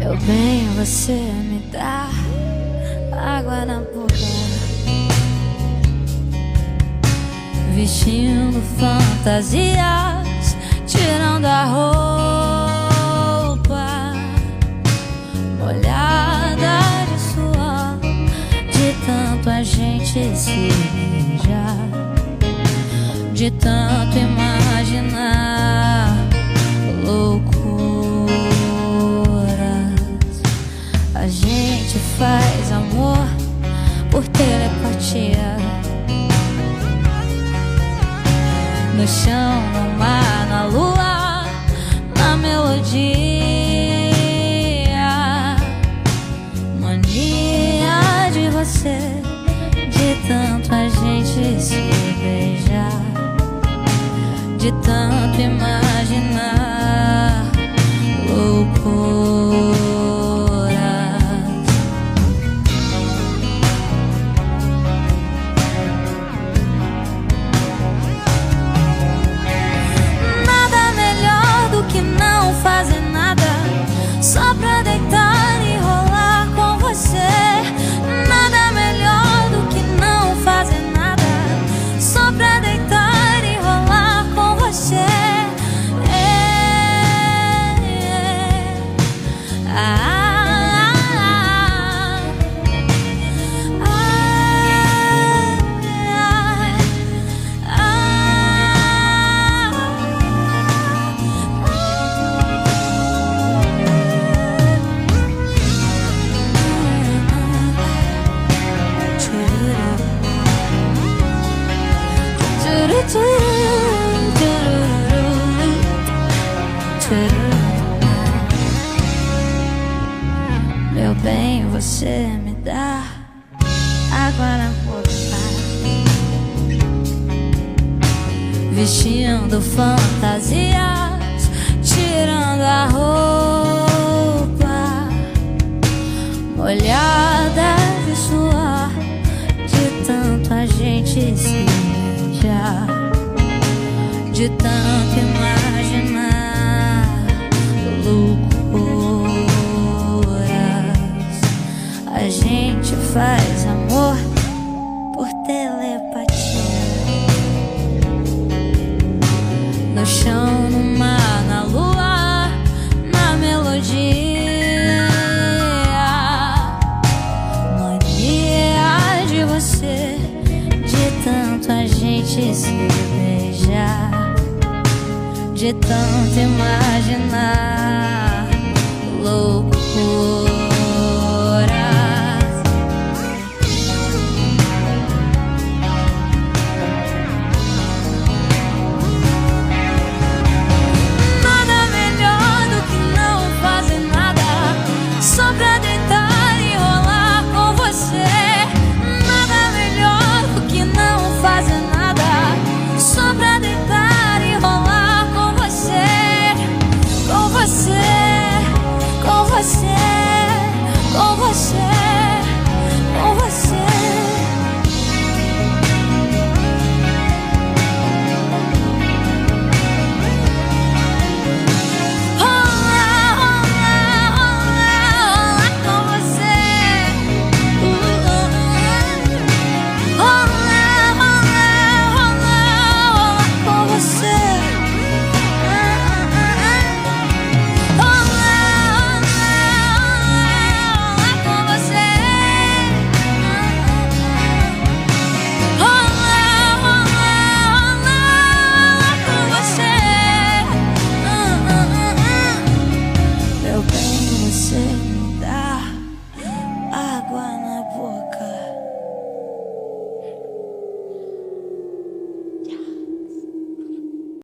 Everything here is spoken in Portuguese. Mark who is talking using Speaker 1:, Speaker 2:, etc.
Speaker 1: Meu bem, você me dá água na boca, vestindo fantasias, tirando a roupa, molhada de suor, de tanto a gente se beijar, de tanto imaginar loucuras. A gente faz amor por telepatia, no chão, no mar, na lua, na melodia. Mania de você, de tanto a gente se beijar, de tanto imaginar loucuras. Nada melhor do que não fazer nada, só pra deitar e rolar com você. Nada melhor do que não fazer nada, só pra deitar e rolar com você. Meu bem, você me dá água na boca, vestindo fantasias, tirando a roupa, molhada de suor, de tanto a gente se beijar, de tanto imaginar loucuras. A gente faz amor por telepatia, no chão, no mar, na lua, na melodia. Mania de você, de tanto a gente se beijar, de tanto imaginar